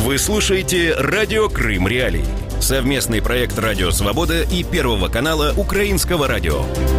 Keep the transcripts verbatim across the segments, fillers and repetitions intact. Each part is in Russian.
Вы слушаете «Радио Крым Реалии». Совместный проект «Радио Свобода» и Первого канала Украинского радио.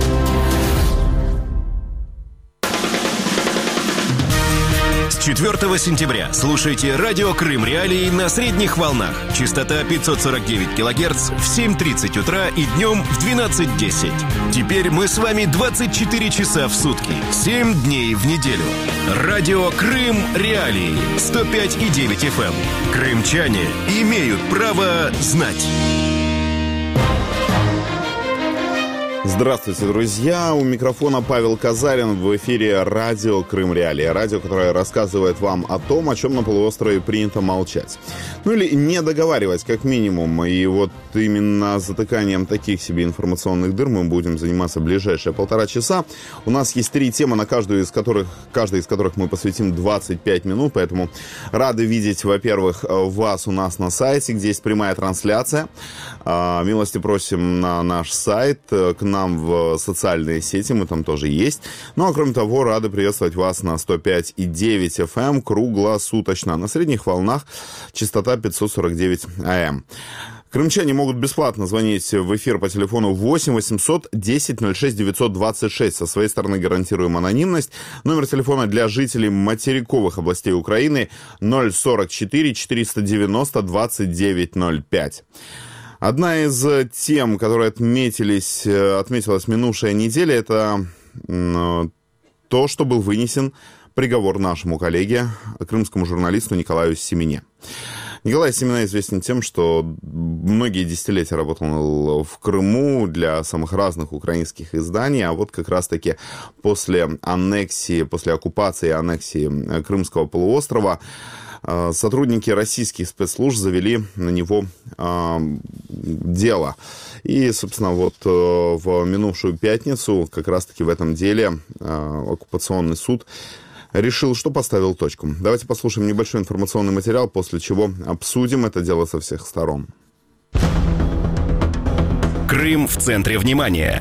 С четвёртого сентября слушайте «Радио Крым Реалии» на средних волнах. Частота пятьсот сорок девять килогерц в семь тридцать утра и днем в двенадцать десять. Теперь мы с вами двадцать четыре часа в сутки, семь дней в неделю. «Радио Крым Реалии» сто пять и девять эф эм. Крымчане имеют право знать. Здравствуйте, друзья! У микрофона Павел Казарин. В эфире радио Крым Реалии. Радио, которое рассказывает вам о том, о чем на полуострове принято молчать. Ну или не договаривать, как минимум. И вот именно затыканием таких себе информационных дыр мы будем заниматься в ближайшие полтора часа. У нас есть три темы, на каждую из которых, каждой из которых мы посвятим двадцать пять минут. Поэтому рады видеть, во-первых, вас у нас на сайте, где есть прямая трансляция. Милости просим на наш сайт, к нам в социальные сети, мы там тоже есть. Ну, а кроме того, рады приветствовать вас на сто пять и девять эф эм круглосуточно. На средних волнах частота пятьсот сорок девять эй эм. Крымчане могут бесплатно звонить в эфир по телефону восемь восемьсот десять ноль шесть девятьсот двадцать шесть. Со своей стороны гарантируем анонимность. Номер телефона для жителей материковых областей Украины ноль сорок четыре четыреста девяносто двадцать девять ноль пять. Одна из тем, которые отметились, отметилась минувшая неделя, это то, что был вынесен приговор нашему коллеге, крымскому журналисту Николаю Семене. Николай Семена известен тем, что многие десятилетия работал в Крыму для самых разных украинских изданий, а вот как раз-таки после аннексии, после оккупации и аннексии Крымского полуострова сотрудники российских спецслужб завели на него э, дело. И, собственно, вот э, в минувшую пятницу как раз-таки в этом деле э, оккупационный суд решил, что поставил точку. Давайте послушаем небольшой информационный материал, после чего обсудим это дело со всех сторон. Крым в центре внимания.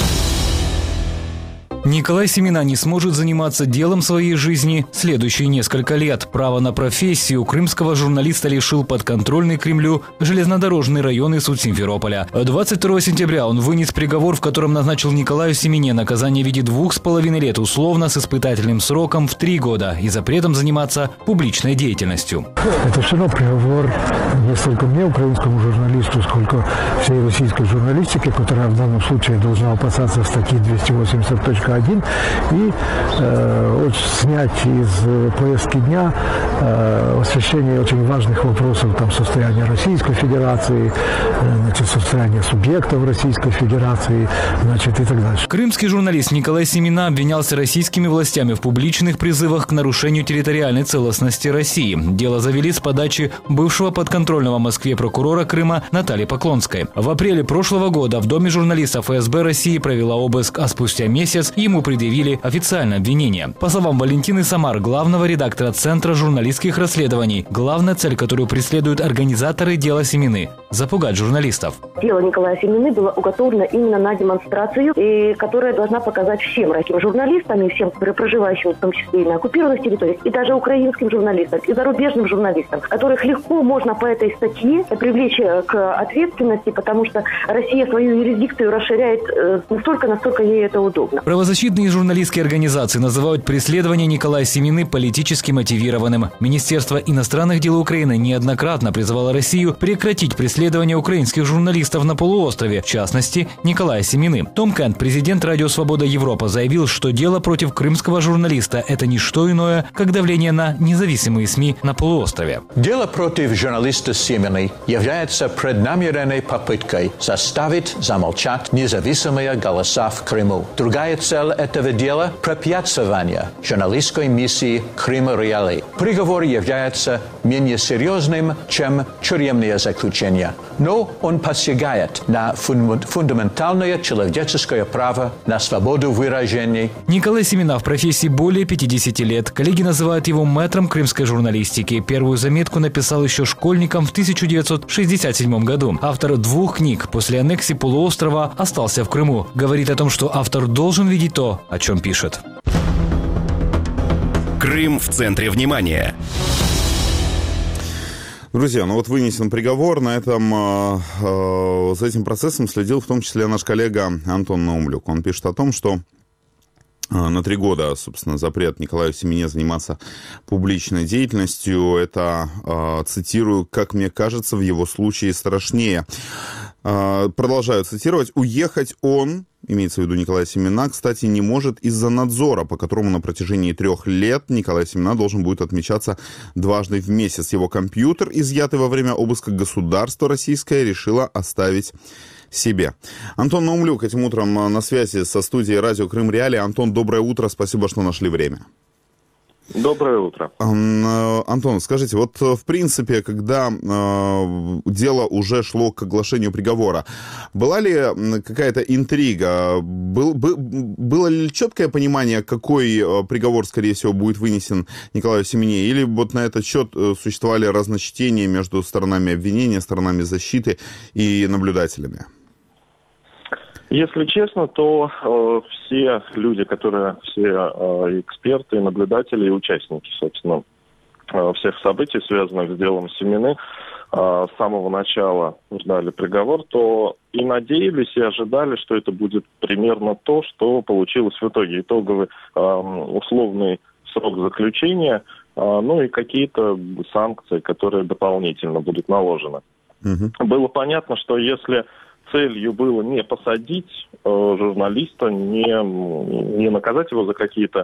Николай Семена не сможет заниматься делом своей жизни следующие несколько лет. Право на профессию крымского журналиста лишил подконтрольный Кремлю железнодорожный район и суд Симферополя. двадцать второго сентября он вынес приговор, в котором назначил Николаю Семене наказание в виде двух с половиной лет условно с испытательным сроком в три года и запретом заниматься публичной деятельностью. Это все равно приговор не столько мне, украинскому журналисту, сколько всей российской журналистике, которая в данном случае должна опасаться статьи двести восемьдесят точка один и э, снять из повестки дня э, освещение очень важных вопросов, там, состояния Российской Федерации, э, значит, состояние субъектов Российской Федерации, значит, и так дальше. Крымский журналист Николай Семена обвинялся российскими властями в публичных призывах к нарушению территориальной целостности России. Дело завели с подачи бывшего подконтрольного Москве прокурора Крыма Натальи Поклонской. В апреле прошлого года в доме журналиста эф эс бэ России провела обыск, а спустя месяц ему предъявили официальное обвинение. По словам Валентины Самар, главного редактора Центра журналистских расследований, главная цель, которую преследуют организаторы дела Семены – запугать журналистов. Дело Николая Семены было уготовано именно на демонстрацию, и которая должна показать всем российским журналистам и всем проживающим, в том числе и на оккупированных территориях, и даже украинским журналистам, и зарубежным журналистам, которых легко можно по этой статье привлечь к ответственности, потому что Россия свою юрисдикцию расширяет настолько, насколько ей это удобно. Правозащитные журналистские организации называют преследование Николая Семены политически мотивированным. Министерство иностранных дел Украины неоднократно призывало Россию прекратить преследование украинских журналистов на полуострове, в частности, Николая Семены. Том Кент, президент Радио Свобода Европа, заявил, что дело против крымского журналиста – это не что иное, как давление на независимые СМИ на полуострове. Дело против журналиста Семены является преднамеренной попыткой заставить замолчать независимые голоса в Крыму. Другая цель этого дела – препятствование журналистской миссии Крыма Реалии. Приговор является менее серьезным, чем тюремное заключение, но он посягает на фундаментальное человеческое право на свободу выражений. Николай Семена в профессии более пятидесяти лет. Коллеги называют его мэтром крымской журналистики. Первую заметку написал еще школьником в тысяча девятьсот шестьдесят седьмом году. Автор двух книг после аннексии полуострова остался в Крыму. Говорит о том, что автор должен видеть то, о чем пишет. Крым в центре внимания. Друзья, ну вот вынесен приговор. На этом, э, э, за этим процессом следил в том числе наш коллега Антон Наумлюк. Он пишет о том, что на три года, собственно, запрет Николаю Семене заниматься публичной деятельностью. Это, э, цитирую, как мне кажется, в его случае страшнее. Э, продолжаю цитировать. «Уехать он, имеется в виду Николай Семена, кстати, не может из-за надзора, по которому на протяжении трех лет Николай Семена должен будет отмечаться дважды в месяц. Его компьютер, изъятый во время обыска, государство российское решило оставить себе». Антон Наумлюк этим утром на связи со студией «Радио Крым Реалии». Антон, доброе утро, спасибо, что нашли время. Доброе утро. Антон, скажите, вот в принципе, когда э, дело уже шло к оглашению приговора, была ли какая-то интрига? Был, бы, было ли четкое понимание, какой приговор, скорее всего, будет вынесен Николаю Семене? Или вот на этот счет существовали разночтения между сторонами обвинения, сторонами защиты и наблюдателями? Если честно, то э, все люди, которые, все э, эксперты, наблюдатели и участники, собственно, э, всех событий, связанных с делом Семены, э, с самого начала ждали приговор, то и надеялись, и ожидали, что это будет примерно то, что получилось в итоге. Итоговый э, условный срок заключения, э, ну и какие-то санкции, которые дополнительно будут наложены. Угу. Было понятно, что если целью было не посадить э, журналиста, не, не наказать его за какие-то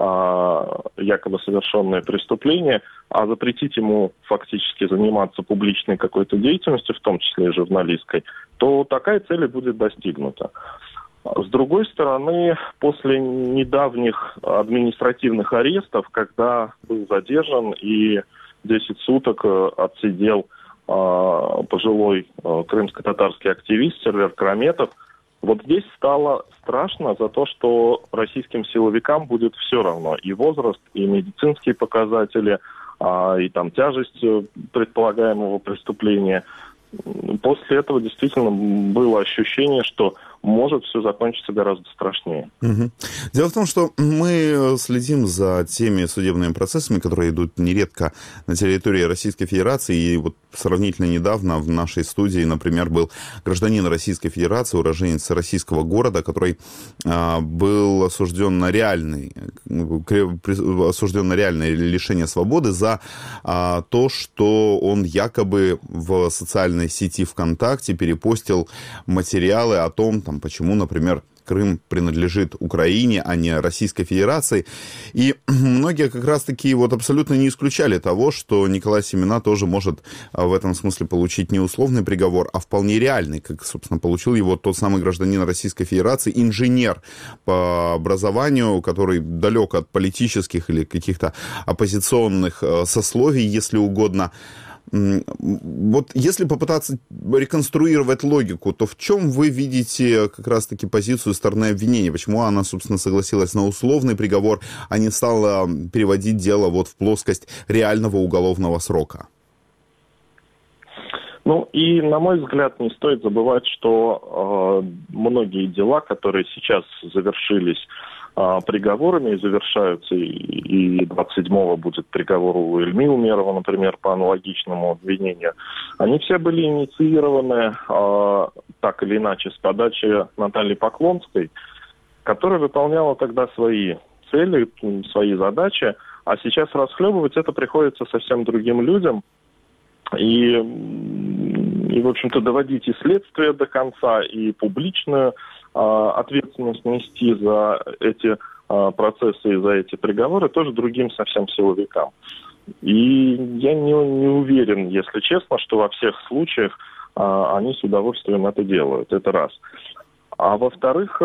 э, якобы совершенные преступления, а запретить ему фактически заниматься публичной какой-то деятельностью, в том числе и журналистской, то такая цель будет достигнута. С другой стороны, после недавних административных арестов, когда был задержан и десять суток отсидел пожилой крымско-татарский активист Сервер Караметов, вот здесь стало страшно за то, что российским силовикам будет все равно. И возраст, и медицинские показатели, и там тяжесть предполагаемого преступления. После этого действительно было ощущение, что может все закончиться гораздо страшнее. Угу. Дело в том, что мы следим за теми судебными процессами, которые идут нередко на территории Российской Федерации. И вот сравнительно недавно в нашей студии, например, был гражданин Российской Федерации, уроженец российского города, который а, был осужден на реальный, осужден на реальное лишение свободы за а, то, что он якобы в социальной сети ВКонтакте перепостил материалы о том, там, почему, например, Крым принадлежит Украине, а не Российской Федерации. И многие как раз-таки вот абсолютно не исключали того, что Николай Семена тоже может в этом смысле получить не условный приговор, а вполне реальный, как, собственно, получил его тот самый гражданин Российской Федерации, инженер по образованию, который далек от политических или каких-то оппозиционных сословий, если угодно. Вот если попытаться реконструировать логику, то в чем вы видите как раз-таки позицию стороны обвинения? Почему она, собственно, согласилась на условный приговор, а не стала переводить дело вот в плоскость реального уголовного срока? Ну и, на мой взгляд, не стоит забывать, что э, многие дела, которые сейчас завершились приговорами и завершаются, и двадцать седьмого будет приговор у Ильми Умерова, например, по аналогичному обвинению. Они все были инициированы э, так или иначе с подачи Натальи Поклонской, которая выполняла тогда свои цели, свои задачи, а сейчас расхлебывать это приходится совсем другим людям. И, и в общем-то, доводить и следствие до конца, и публичную ответственность нести за эти а, процессы и за эти приговоры тоже другим совсем силовикам. И я не, не уверен, если честно, что во всех случаях а, они с удовольствием это делают. Это раз. А во-вторых,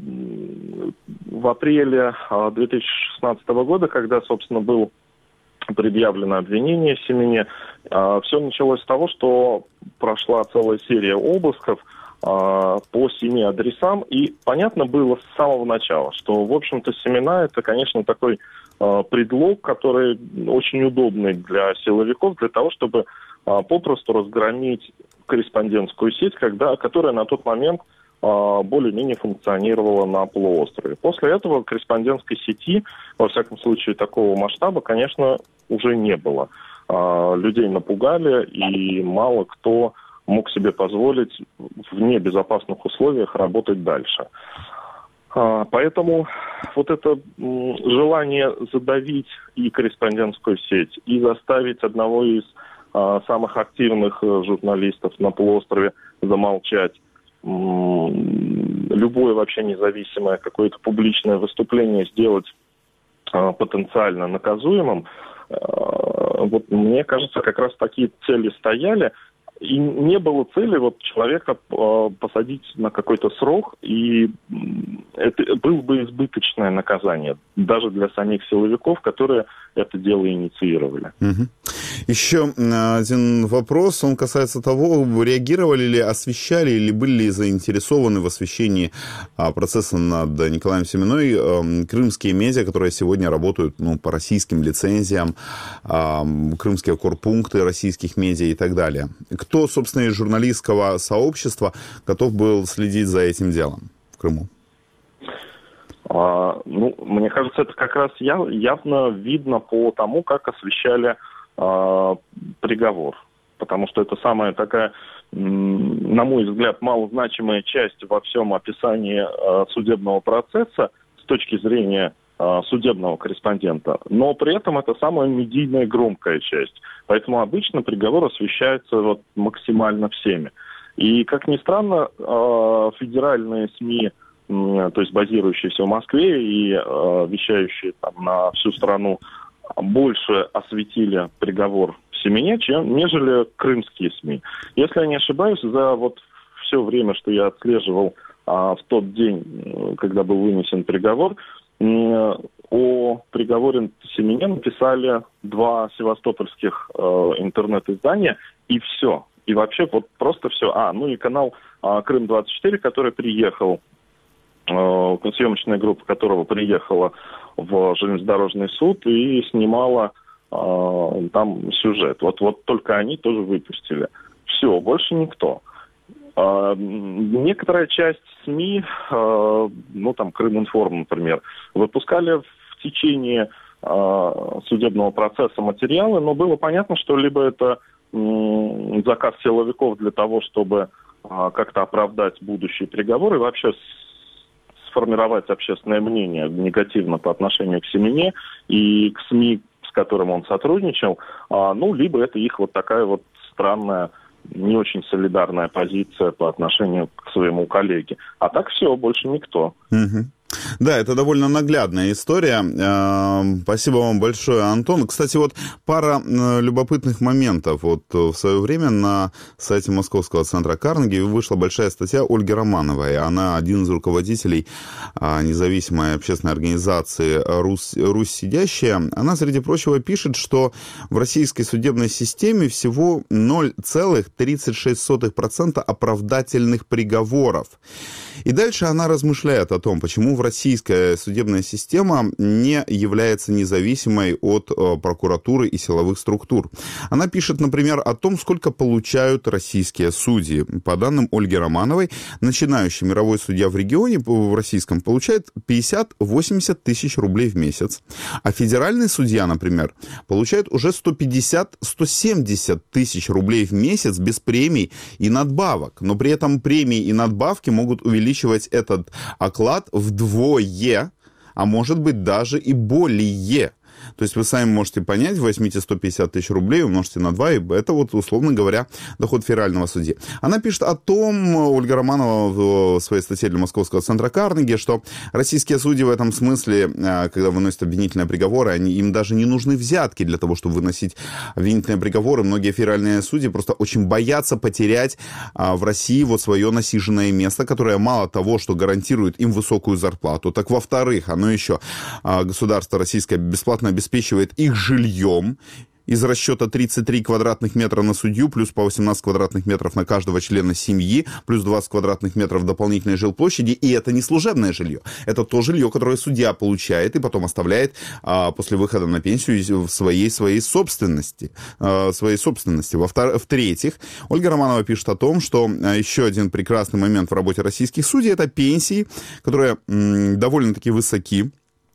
в апреле две тысячи шестнадцатого года, когда, собственно, было предъявлено обвинение Семене, а, все началось с того, что прошла целая серия обысков по семи адресам, и понятно было с самого начала, что, в общем-то, Семена — это, конечно, такой э, предлог, который очень удобный для силовиков, для того, чтобы э, попросту разгромить корреспондентскую сеть, когда, которая на тот момент э, более-менее функционировала на полуострове. После этого корреспондентской сети, во всяком случае, такого масштаба, конечно, уже не было. людей напугали, и мало кто мог себе позволить в небезопасных условиях работать дальше. Поэтому вот это желание задавить и корреспондентскую сеть, и заставить одного из самых активных журналистов на полуострове замолчать, любое вообще независимое какое-то публичное выступление сделать потенциально наказуемым, вот мне кажется, как раз такие цели стояли. И не было цели вот человека э, посадить на какой-то срок, и это было бы избыточное наказание, даже для самих силовиков, которые это дело инициировали. Угу. Еще один вопрос, он касается того, реагировали ли, освещали или были ли заинтересованы в освещении а, процесса над Николаем Семиной а, крымские медиа, которые сегодня работают ну, по российским лицензиям, а, крымские корпункты российских медиа и так далее. Кто, собственно, из журналистского сообщества готов был следить за этим делом в Крыму? А, ну, мне кажется, это как раз яв, явно видно по тому, как освещали а, приговор. Потому что это самая такая, на мой взгляд, малозначимая часть во всем описании а, судебного процесса с точки зрения а, судебного корреспондента. Но при этом это самая медийная громкая часть. Поэтому обычно приговор освещается вот максимально всеми. И, как ни странно, а, федеральные СМИ, то есть базирующиеся в Москве и э, вещающие там на всю страну, больше осветили приговор в Семене, чем, нежели крымские СМИ. Если я не ошибаюсь, за вот все время, что я отслеживал э, в тот день, когда был вынесен приговор, э, о приговоре в Семене написали два севастопольских э, интернет-издания, и все. И вообще вот просто все. А, ну и канал э, Крым двадцать четыре, который приехал, съемочная группа которого приехала в железнодорожный суд и снимала э, там сюжет. Вот, вот только они тоже выпустили. Все, больше никто. Э, некоторая часть СМИ, э, ну там Крыминформ, например, выпускали в течение э, судебного процесса материалы, но было понятно, что либо это э, заказ силовиков для того, чтобы э, как-то оправдать будущий приговор и вообще сформировать общественное мнение негативно по отношению к Семене и к СМИ, с которым он сотрудничал, а, ну, либо это их вот такая вот странная, не очень солидарная позиция по отношению к своему коллеге. А так все, больше никто. Угу. Да, это довольно наглядная история. Спасибо вам большое, Антон. Кстати, вот пара любопытных моментов. Вот в свое время на сайте Московского центра Карнеги вышла большая статья Ольги Романовой. Она один из руководителей независимой общественной организации «Русь, Русь сидящая». Она, среди прочего, пишет, что в российской судебной системе всего ноль целых тридцать шесть сотых процента оправдательных приговоров. И дальше она размышляет о том, почему в российская судебная система не является независимой от э, прокуратуры и силовых структур. Она пишет, например, о том, сколько получают российские судьи. По данным Ольги Романовой, начинающий мировой судья в регионе, в российском, получает пятьдесят-восемьдесят тысяч рублей в месяц. А федеральный судья, например, получает уже сто пятьдесят - сто семьдесят тысяч рублей в месяц без премий и надбавок. Но при этом премии и надбавки могут увеличивать этот оклад вдвое, а может быть даже и более. То есть вы сами можете понять, возьмите сто пятьдесят тысяч рублей, умножьте на два, и это вот, условно говоря, доход федерального судьи. Она пишет о том, Ольга Романова в своей статье для Московского центра Карнеги, что российские судьи в этом смысле, когда выносят обвинительные приговоры, они, им даже не нужны взятки для того, чтобы выносить обвинительные приговоры. Многие федеральные судьи просто очень боятся потерять в России вот свое насиженное место, которое мало того, что гарантирует им высокую зарплату, так во-вторых, оно еще государство российское бесплатно обеспечивает их жильем из расчета тридцать три квадратных метра на судью, плюс по восемнадцать квадратных метров на каждого члена семьи, плюс двадцать квадратных метров дополнительной жилплощади, и это не служебное жилье. Это то жилье, которое судья получает и потом оставляет а, после выхода на пенсию в своей, своей собственности. А, своей собственности. В-третьих, Ольга Романова пишет о том, что а, еще один прекрасный момент в работе российских судей — это пенсии, которые м, довольно-таки высоки.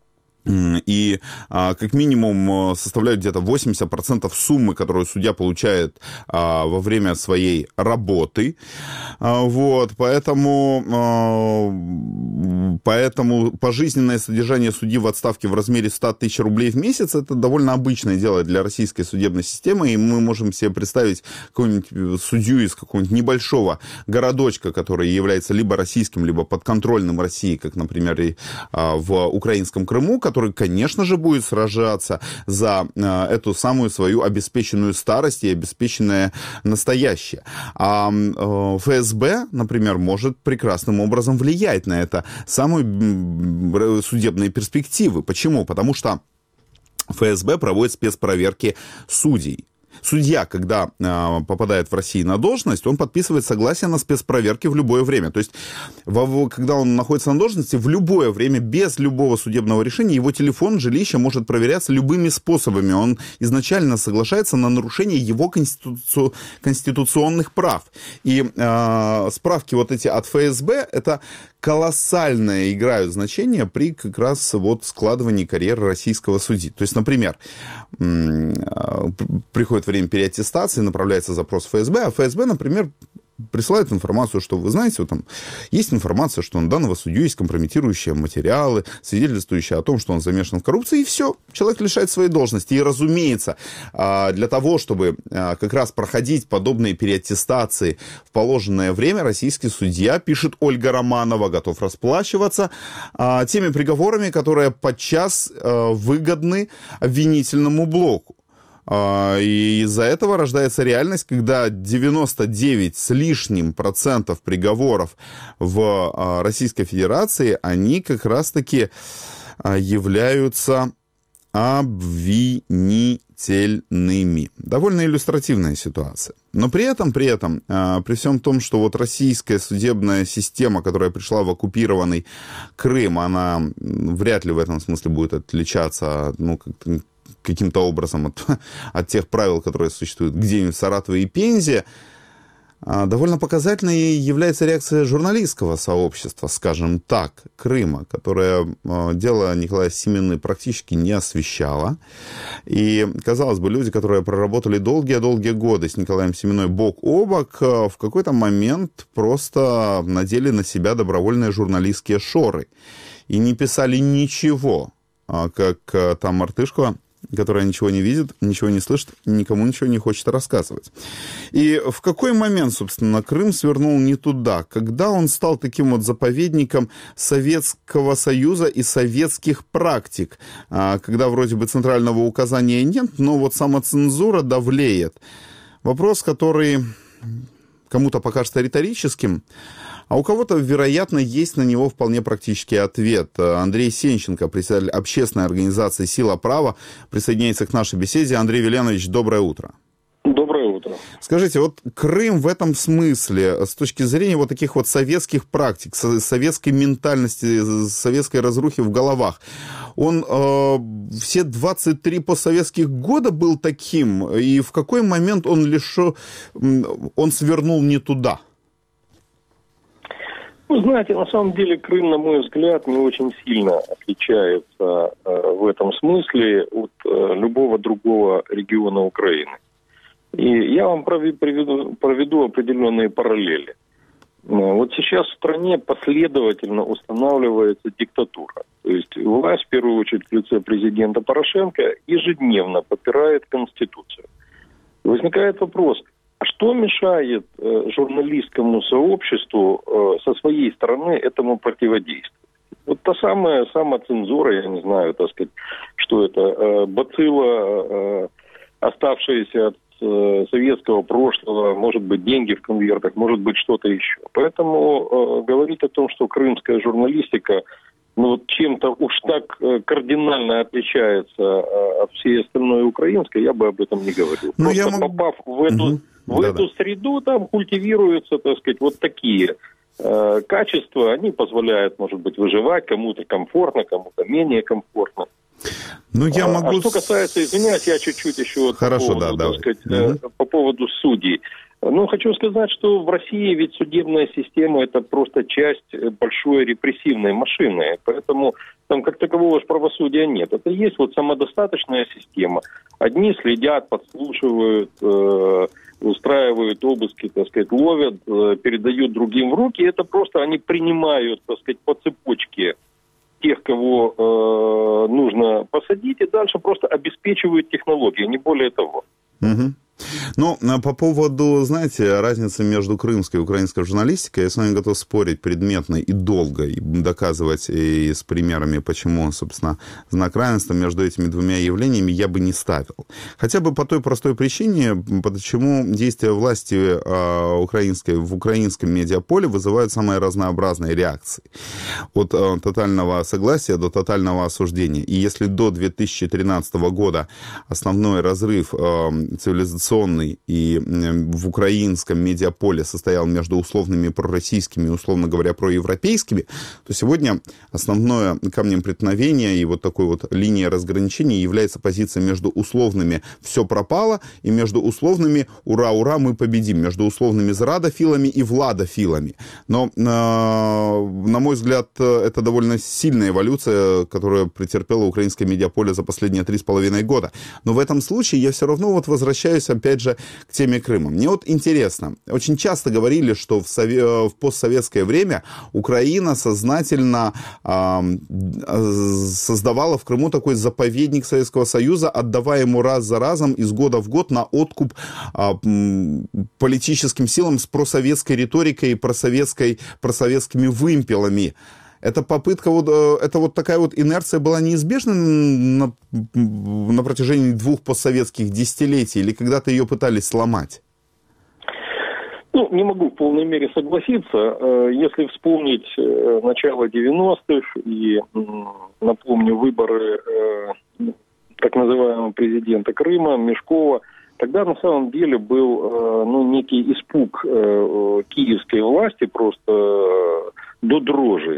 и а, как минимум составляют где-то восемьдесят процентов суммы, которую судья получает а, во время своей работы. А, вот, поэтому, а, поэтому пожизненное содержание судьи в отставке в размере сто тысяч рублей в месяц – это довольно обычное дело для российской судебной системы, и мы можем себе представить какого-нибудь судью из какого-нибудь небольшого городочка, который является либо российским, либо подконтрольным России, как, например, и а, в украинском Крыму, который, конечно же, будет сражаться за э, эту самую свою обеспеченную старость и обеспеченное настоящее. А э, эф эс бэ, например, может прекрасным образом влиять на это самые судебные перспективы. Почему? Потому что эф эс бэ проводит спецпроверки судей. Судья, когда э, попадает в Россию на должность, он подписывает согласие на спецпроверки в любое время. То есть, в, когда он находится на должности, в любое время, без любого судебного решения, его телефон, жилище может проверяться любыми способами. Он изначально соглашается на нарушение его конституци... конституционных прав. И э, справки вот эти от эф эс бэ, это колоссальное играют значение при как раз вот складывании карьеры российского судьи. То есть, например, приходит время переаттестации, направляется запрос эф эс бэ, а эф эс бэ, например, присылает информацию, что, вы знаете, вот там есть информация, что на данного судью есть компрометирующие материалы, свидетельствующие о том, что он замешан в коррупции, и все, человек лишает своей должности. И, разумеется, для того, чтобы как раз проходить подобные переаттестации в положенное время, российский судья, пишет Ольга Романова, готов расплачиваться теми приговорами, которые подчас выгодны обвинительному блоку. И из-за этого рождается реальность, когда девяносто девять с лишним процентов приговоров в Российской Федерации, они как раз-таки являются обвинительными. Довольно иллюстративная ситуация. Но при этом, при этом, при всем том, что вот российская судебная система, которая пришла в оккупированный Крым, она вряд ли в этом смысле будет отличаться, ну, как-то каким-то образом от, от тех правил, которые существуют где-нибудь в Саратове и Пензе, довольно показательной является реакция журналистского сообщества, скажем так, Крыма, которое дело Николая Семены практически не освещало. И, казалось бы, люди, которые проработали долгие-долгие годы с Николаем Семеной бок о бок, в какой-то момент просто надели на себя добровольные журналистские шоры и не писали ничего, как там Мартышко, которая ничего не видит, ничего не слышит, никому ничего не хочет рассказывать. И в какой момент, собственно, Крым свернул не туда? Когда он стал таким вот заповедником Советского Союза и советских практик, когда вроде бы центрального указания нет, но вот самоцензура давлеет. Вопрос, который кому-то покажется риторическим, а у кого-то, вероятно, есть на него вполне практический ответ. Андрей Сенченко, председатель общественной организации «Сила права», присоединяется к нашей беседе. Андрей Веленович, доброе утро. Доброе утро. Скажите, вот Крым в этом смысле, с точки зрения вот таких вот советских практик, советской ментальности, советской разрухи в головах, он э, все двадцать три постсоветских года был таким, и в какой момент он лишил, он свернул не туда? Ну, знаете, на самом деле Крым, на мой взгляд, не очень сильно отличается э, в этом смысле от э, любого другого региона Украины. И я вам проведу, проведу определенные параллели. Вот сейчас в стране последовательно устанавливается диктатура. То есть власть, в первую очередь, в лице президента Порошенко, ежедневно попирает Конституцию. Возникает вопрос, что мешает э, журналистскому сообществу э, со своей стороны этому противодействовать? Вот та самая самоцензура, я не знаю, так сказать, что это, э, бацилла, э, оставшаяся от э, советского прошлого, может быть, деньги в конвертах, может быть, что-то еще. Поэтому э, говорить о том, что крымская журналистика ну, вот чем-то уж так э, кардинально отличается э, от всей остальной украинской, я бы об этом не говорил. Ну, Просто я могу... попав в эту... Угу. В да, эту да. среду там культивируются, так сказать, вот такие э, качества. Они позволяют, может быть, выживать. Кому-то комфортно, кому-то менее комфортно. Ну, я а, могу... а что касается, извиняюсь, я чуть-чуть еще вот Хорошо, по поводу, да, так сказать, угу. э, по поводу судей. Ну, хочу сказать, что в России ведь судебная система – это просто часть большой репрессивной машины, поэтому там как такового же правосудия нет. Это есть вот самодостаточная система. Одни следят, подслушивают, э, устраивают обыски, так сказать, ловят, э, передают другим в руки. Это просто они принимают, так сказать, по цепочке тех, кого э, нужно посадить, и дальше просто обеспечивают технологии, не более того. Угу. Ну, по поводу, знаете, разницы между крымской и украинской журналистикой, я с вами готов спорить предметно и долго, и доказывать и с примерами, почему, собственно, знак равенства между этими двумя явлениями я бы не ставил. Хотя бы по той простой причине, почему действия власти э, украинской в украинском медиаполе вызывают самые разнообразные реакции. От э, тотального согласия до тотального осуждения. И если до две тысячи тринадцатого года основной разрыв э, цивилизационный и в украинском медиаполе состоял между условными пророссийскими и, условно говоря, проевропейскими, то сегодня основное камнем преткновения и вот такой вот линией разграничения является позиция между условными «все пропало» и между условными «ура-ура, мы победим», между условными «зрадофилами» и «владофилами». Но, на мой взгляд, это довольно сильная эволюция, которую претерпело украинское медиаполе за последние три с половиной года. Но в этом случае я все равно вот возвращаюсь опять же к теме Крыма. Мне вот интересно, очень часто говорили, что в, сове... в постсоветское время Украина сознательно э, создавала в Крыму такой заповедник Советского Союза, отдавая ему раз за разом из года в год на откуп э, политическим силам с просоветской риторикой и просоветской, просоветскими вымпелами. Эта попытка, вот, это вот такая вот инерция была неизбежна на, на протяжении двух постсоветских десятилетий, или когда-то ее пытались сломать? Ну, не могу в полной мере согласиться. Если вспомнить начало девяностых и, напомню, выборы так называемого президента Крыма, Мешкова, тогда на самом деле был ну, некий испуг киевской власти просто до дрожи.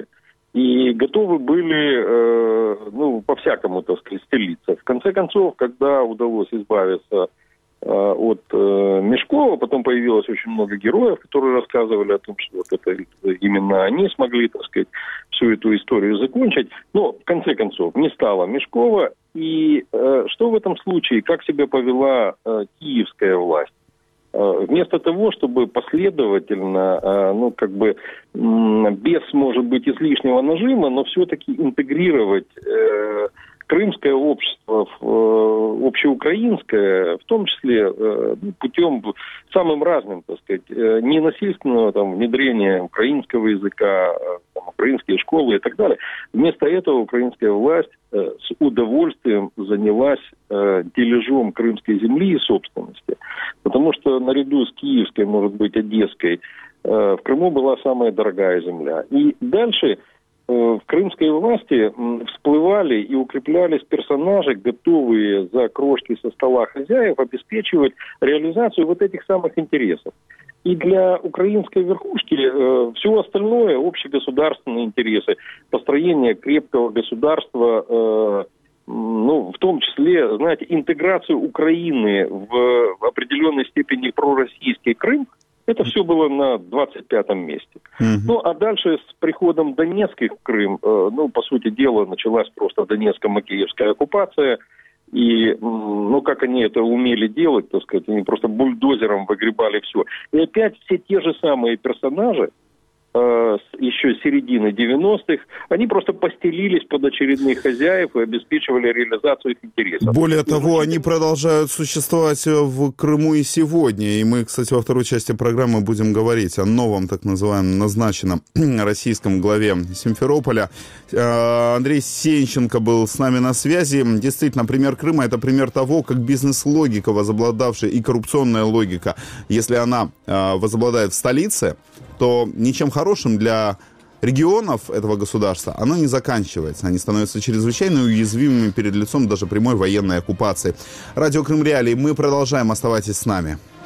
И готовы были, э, ну, по-всякому, так сказать, стелиться. В конце концов, когда удалось избавиться э, от э, Мешкова, потом появилось очень много героев, которые рассказывали о том, что вот это именно они смогли, так сказать, всю эту историю закончить. Но, в конце концов, не стало Мешкова. И э, что в этом случае, как себя повела э, киевская власть? Вместо того, чтобы последовательно, ну, как бы, без, может быть, излишнего нажима, но все-таки интегрировать э, крымское общество в э, общеукраинское, в том числе э, путем самым разным, так сказать, э, ненасильственного там, внедрения украинского языка, там, украинские школы и так далее. Вместо этого украинская власть э, с удовольствием занялась э, дележом крымской земли и собственности. Потому что наряду с киевской, может быть, одесской, э, в Крыму была самая дорогая земля. И дальше в крымской власти всплывали и укреплялись персонажи, готовые за крошки со стола хозяев обеспечивать реализацию вот этих самых интересов. И для украинской верхушки э, все остальное, общегосударственные интересы, построение крепкого государства, э, ну, в том числе, знаете, интеграцию Украины в определенной степени пророссийский Крым, это все было на двадцать пятом месте. Uh-huh. Ну, а дальше с приходом Донецких в Крым, э, ну, по сути дела, началась просто Донецко-Макеевская оккупация. И, ну, как они это умели делать, так сказать, они просто бульдозером выгребали все. И опять все те же самые персонажи, э, еще с середины девяностых, они просто постелились под очередных хозяев и обеспечивали реализацию их интересов. Более того, они продолжают существовать в Крыму и сегодня. И мы, кстати, во второй части программы будем говорить о новом, так называемом, назначенном российском главе Симферополя. Андрей Сенченко был с нами на связи. Действительно, пример Крыма – это пример того, как бизнес-логика, возобладавшая, и коррупционная логика, если она возобладает в столице, то ничем хорошим для регионов этого государства оно не заканчивается. Они становятся чрезвычайно уязвимыми перед лицом даже прямой военной оккупации. Радио Крым Реалии. Мы продолжаем. Оставайтесь с нами.